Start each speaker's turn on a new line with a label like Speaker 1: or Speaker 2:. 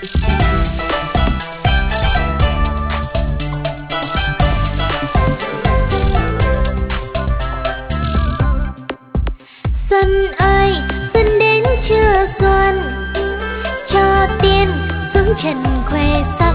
Speaker 1: Xuân ơi, xuân đến chưa xuân, cho tiên xuống trần khoe sắc.